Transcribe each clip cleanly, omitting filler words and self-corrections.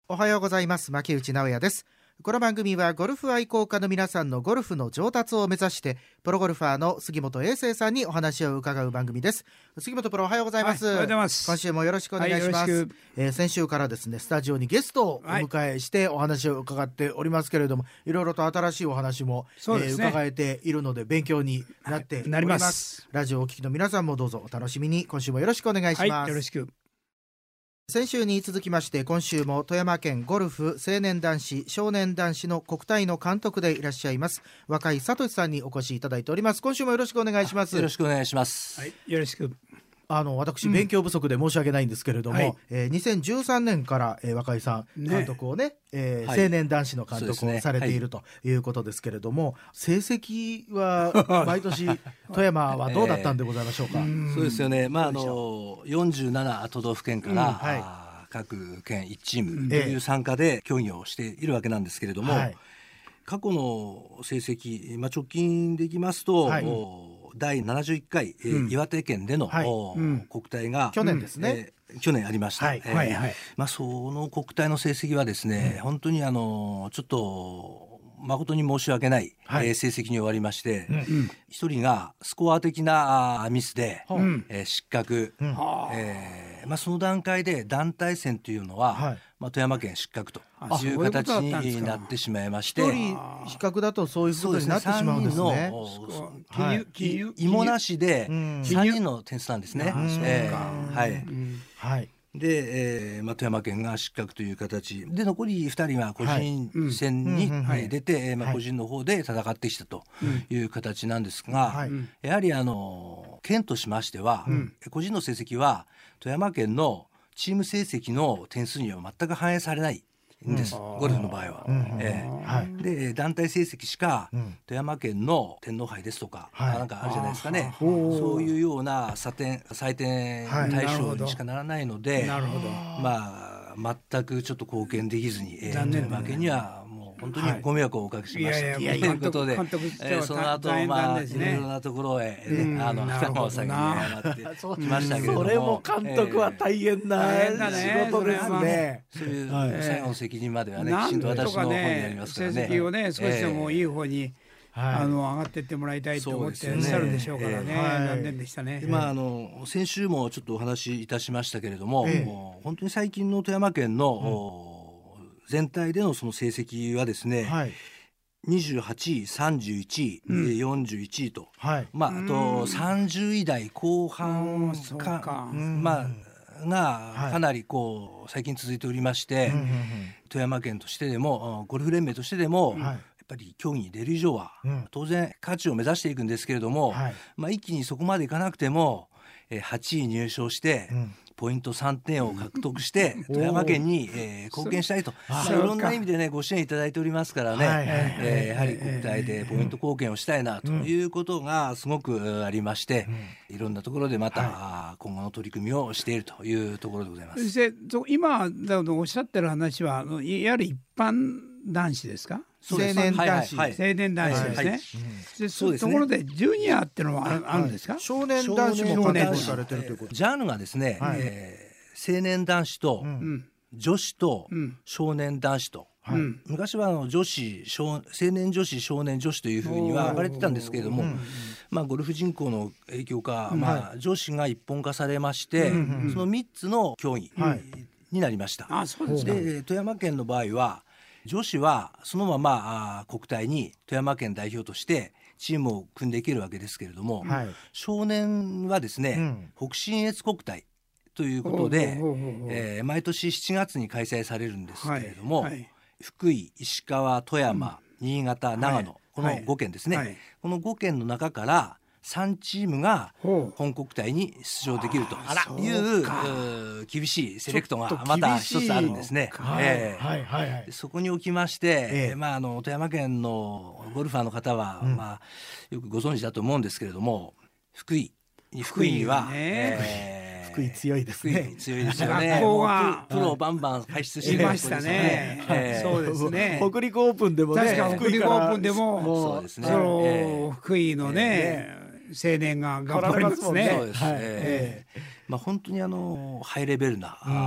おはようございます。牧内直也です。この番組はゴルフ愛好家の皆さんのゴルフの上達を目指してプロゴルファーの杉本英生さんにお話を伺う番組です。杉本プロ、おはようございます。 おはようございます。 今週もよろしくお願いします。先週からですね、スタジオにゲストをお迎えしてお話を伺っておりますけれども、いろいろと新しいお話も、伺えているので勉強になっております。ラジオをお聞きの皆さんもどうぞお楽しみに。今週もよろしくお願いします。 よろしく。 先週に続きまして今週も富山県ゴルフ青年男子少年男子の国体の監督でいらっしゃいます若井聡さんにお越しいただいております。今週もよろしくお願いします。 よろしくお願いします。 よろしく。 私勉強不足で申し訳ないんですけれども、2013年から、若井さん監督をね、青年男子の監督をされているということですけれども、成績は毎年富山はどうだったんでございましょうか。 そうですよね、47都道府県から、各県1チームという参加で競技をしているわけなんですけれども、過去の成績、直近でいきますと、第71回、岩手県での、国体が去年ですね、 去年ありました。その国体の成績はですね、本当にちょっと誠に申し訳ない、成績に終わりまして、一人がスコア的なミスで、失格、その段階で団体戦というのは、富山県失格という形になってしまいまして、 一人失格だとそういうことになってしまうんですね。 芋なしで3人の点数なんですね。で、富山県が失格という形で、残り2人は個人戦に出て、個人の方で戦ってきたという形なんですが、やはり県としましては、個人の成績は富山県のチーム成績の点数には全く反映されないんです、ゴルフの場合は。で、団体成績しか富山県の天皇杯ですとか、なんかあるじゃないですかね、そういうような採点対象にしかならないので、全くちょっと貢献できずに、富山県にはもう本当にご迷惑をおかけしましたということで、その後いろんなところへ頭を下げて謝ってきましたけれども、 それも監督は大変な仕事ですね。 そういう最後の責任まではね、きちんと私の方になりますからね。 成績をね、少しでもいい方に上がっていってもらいたいと思ってらっしゃるでしょうからね。残念でしたね。 先週もちょっとお話しいたしましたけれども、本当に最近の富山県の全体でのその成績はですね、28位、31位、41位と、あと30位台後半がかなり最近続いておりまして、富山県としてでもゴルフ連盟としてでも、やっぱり競技に出る以上は、当然価値を目指していくんですけれども、一気にそこまでいかなくても、8位入賞して、ポイント3点を獲得して富山県に、貢献したいと、いろんな意味でねご支援いただいておりますからね、やはり国体でポイント貢献をしたいなということがすごくありまして、いろんなところでまた、今後の取り組みをしているというところでございます。 そして今おっしゃってる話はいわゆる一般男子ですか？ 青年男子、 青年男子ですね。ところでジュニアってのはあるんですか？ 少年男子も監督されてるということ。 ジャンルがですね、青年男子と女子と少年男子と、昔は青年女子少年女子というふうには分かれてたんですけれども、ゴルフ人口の影響か、女子が一本化されまして、その3つの競技になりました。で、富山県の場合は女子はそのまま国体に富山県代表としてチームを組んでいけるわけですけれども、少年はですね、北信越国体ということで、毎年7月に開催されるんですけれども、福井、石川、富山、新潟、長野、この5県ですね、この5県の中から3チームが本国体に出場できるという厳しいセレクトがまた一つあるんですね。そこにおきまして、富山県のゴルファーの方は、よくご存知だと思うんですけれども、福井は、 福井強いですね。 強いですよね。プロをバンバン輩出していましたね。そうですね。 北陸オープンでもね、 確か北陸オープンでも福井のね青年が頑張りますね。 そうです。本当にハイレベルな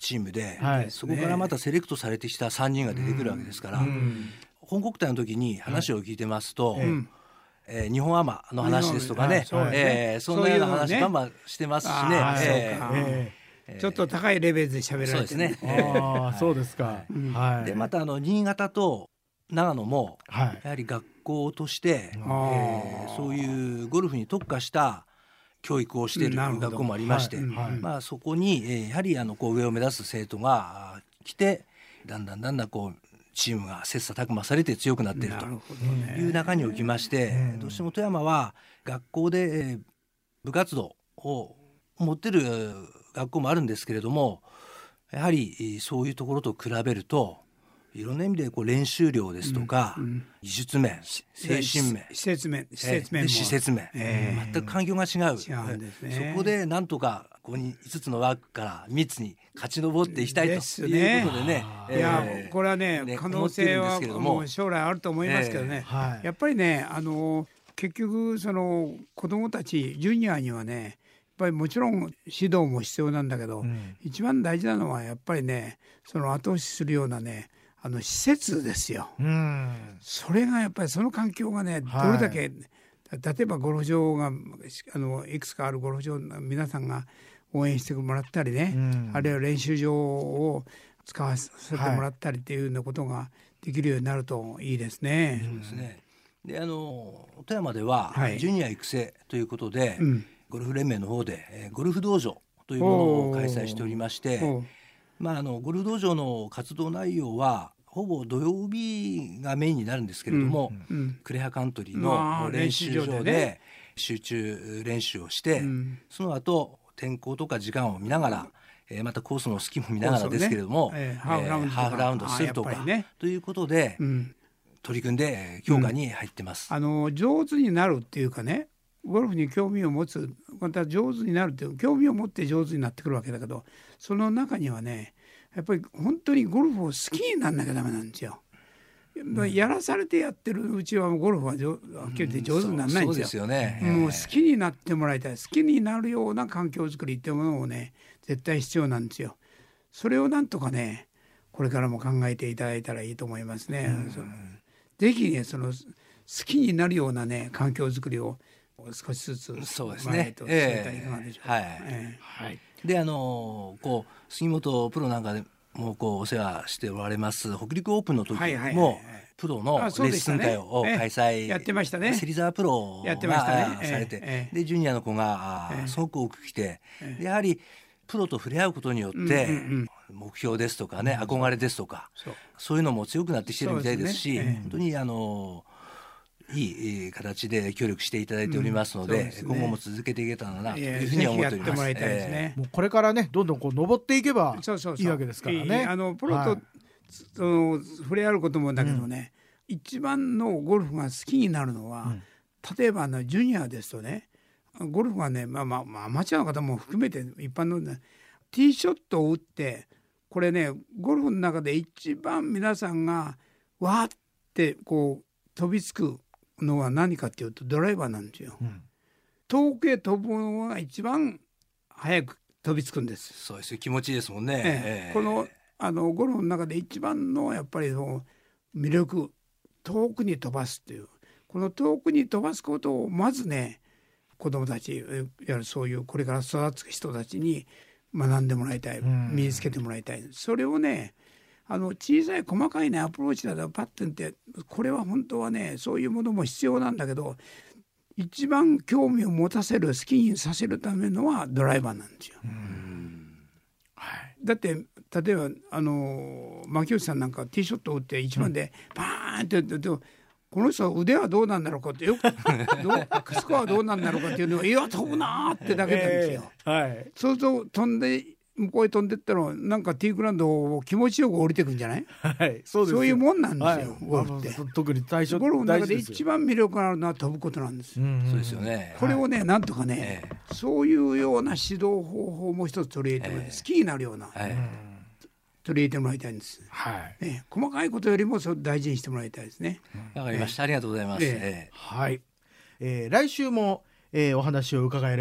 チームで、そこからまたセレクトされてきた3人が出てくるわけですから、本国体の時に話を聞いてますと、日本アマの話ですとかね、そんなような話バンバンしてますしね。 ちょっと高いレベルで喋られてね。 そうですか。 でまた新潟と長野もやはり学校として、そういうゴルフに特化した教育をしている学校もありまして、そこに、やはりこう上を目指す生徒が来てだんだんこうチームが切磋琢磨されて強くなっているという中におきまして、どうしても富山は学校で、部活動を持ってる学校もあるんですけれども、やはりそういうところと比べるといろんな意味でこう練習量ですとか、技術面、精神面、施設面、全く環境が違う。そこでなんとかここに5つの枠から3つに勝ち上っていきたいということでね。 いやこれはね可能性はもう将来あると思いますけどね。やっぱりね結局その子どもたちジュニアにはねやっぱりもちろん指導も必要なんだけど、一番大事なのはやっぱりねその後押しするようなね施設ですよ。それがやっぱりその環境がねどれだけ、例えばゴルフ場がいくつかあるゴルフ場皆さんが応援してもらったりね、あるいは練習場を使わせてもらったりっていうようなことができるようになるといいですね。 そうですね。で富山ではジュニア育成ということで、ゴルフ連盟の方でゴルフ道場というものを開催しておりまして、ゴルフ道場の活動内容はほぼ土曜日がメインになるんですけれども、クレハカントリーの練習場で集中練習をして、その後天候とか時間を見ながら、またコースのスキも見ながらですけれども、ハーフラウンドするとかということで、取り組んで強化に入ってます。 上手になるっていうかね、ゴルフに興味を持つ、また上手になるっていう興味を持って上手になってくるわけだけど、その中にはねやっぱり本当にゴルフを好きにならなきゃダメなんですよ。やらされてやってるうちはゴルフははっきり言って上手にならないんですよ。もう好きになってもらいたい、好きになるような環境づくりっていうものをね絶対必要なんですよ。それをなんとかねこれからも考えていただいたらいいと思いますね。ぜひねその好きになるようなね環境づくりを少しずつそうですね。でこう杉本プロなんかでもこうお世話しておられます北陸オープンの時もプロのレッスン会を開催やってましたね。 芹沢プロがされて、でジュニアの子がすごく多く来て、やはりプロと触れ合うことによって目標ですとかね、憧れですとかそういうのも強くなってきてるみたいですし、本当にいい形で協力していただいておりますので、今後も続けていけたらなというふうに思っております。 もうこれからねどんどんこう登っていけばいいわけですからね。 プロと触れ合うこともだけどね、一番のゴルフが好きになるのは、例えばジュニアですとねゴルフはね、アマチュアの方も含めて一般の、ティーショットを打って、これねゴルフの中で一番皆さんがわーってこう飛びつくのは何かっていうとドライバーなんですよ。遠くへ飛ぶのが一番早く飛びつくんです。 そうですよ、気持ちいいですもんね。 このゴルフの中で一番のやっぱり魅力、遠くに飛ばすっていう、この遠くに飛ばすことをまずね子どもたちやるそういうこれから育つ人たちに学んでもらいたい、身につけてもらいたい。それをね小さい細かいねアプローチだとパッテンってこれは本当はねそういうものも必要なんだけど、一番興味を持たせる好きにさせるためのはドライバーなんですよ。だって例えば牧内さんなんかティーショットを打って一番でパーンってやって、この人腕はどうなんだろうかってスコアはどうなんだろうかっていうのをいや飛ぶなってだけなんですよ。そうすると飛んで向こうへ飛んでったらなんかティーグラウンドを気持ちよく降りてくんじゃない？そういうもんなんですよ、ゴルフって。 特に最初ゴルフの中で一番魅力があるのは飛ぶことなんです。 そうですよね。 これをねなんとかね、そういうような指導方法も一つ取り入れてもらって、好きになるような、取り入れてもらいたいんです。細かいことよりもそれ大事にしてもらいたいですね。 わかりました。ありがとうございます。 来週もお話を伺えればと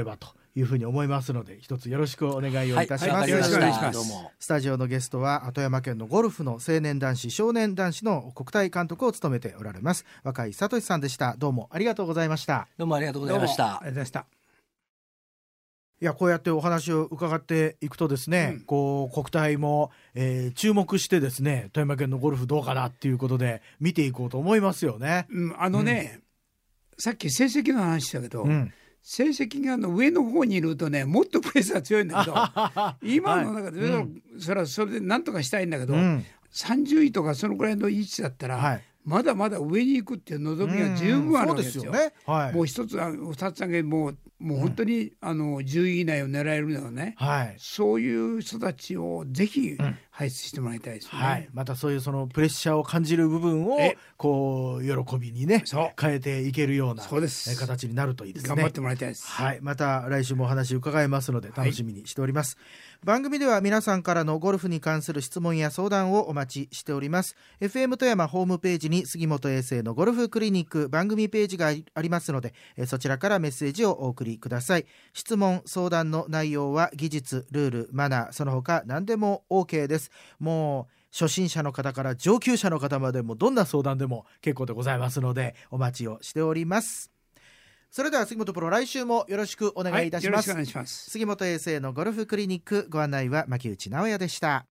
いうふうに思いますので、一つよろしくお願いをいたします。 よろしくお願いします。 スタジオのゲストは富山県のゴルフの青年男子少年男子の国体監督を務めておられます若井聡さんでした。どうもありがとうございました。 どうもありがとうございました。 ありがとうございました。 いや、こうやってお話を伺っていくとですね、こう国体も、注目してですね、富山県のゴルフどうかなっていうことで見ていこうと思いますよね。 さっき成績の話したけど、成績が上の方にいるとね、もっとプレッシャー強いんだけど今の中で、それで何とかしたいんだけど、30位とかそのくらいの位置だったら、まだまだ上に行くっていう望みが十分あるわけですよ。 そうですよね。 もう一つ二つだけもう本当に10位以内を狙えるのはね、そういう人たちをぜひ輩出してもらいたいですね。 またそういうそのプレッシャーを感じる部分をこう喜びにね変えていけるような形になるといいですね。 頑張ってもらいたいです。 また来週もお話伺いますので楽しみにしております。番組では皆さんからのゴルフに関する質問や相談をお待ちしております。 FM 富山ホームページに杉本英生のゴルフクリニック番組ページがありますので、そちらからメッセージをお送りください。質問相談の内容は技術、ルール、マナー、その他何でも OK です。もう初心者の方から上級者の方までもどんな相談でも結構でございますのでお待ちをしております。それでは杉本プロ、来週もよろしくお願いいたします。 よろしくお願いします。 杉本英生のゴルフクリニック、ご案内は牧内直也でした。